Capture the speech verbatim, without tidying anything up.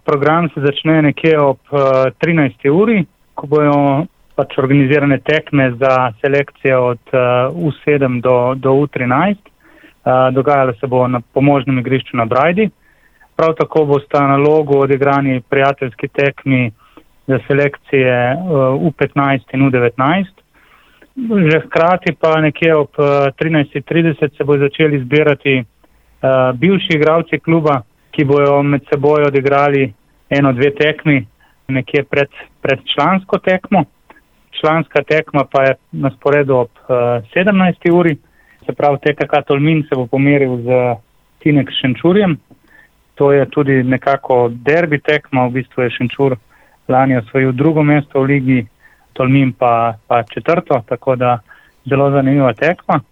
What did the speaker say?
program se začne nekje ob uh, trinajsti uri, ko bojo pač organizirane tekme za selekcije od uh, U sedem do, do U trinajst. Uh, dogajalo se bo na pomožnem igrišču na Brajdi. Prav tako bo sta na Logu odigrani prijateljski tekmi za selekcije uh, U petnajst in U devetnajst. Že hkrati pa nekje ob uh, trinajst trideset se bo začeli zbirati uh, bivši igralci kluba, ki bojo med seboj odigrali eno, dve tekmi nekje pred, pred člansko tekmo. Članska tekma pa je na sporedu ob uh, sedemnajsti uri, se pravi T K K Tolmin se bo pomeril z Tinek Šenčurjem. To je tudi nekako derbi tekma, v bistvu je Šenčur lani osvojil drugo mesto v ligi, Tolmin pa, pa četrto, tako da zelo zanimiva tekma.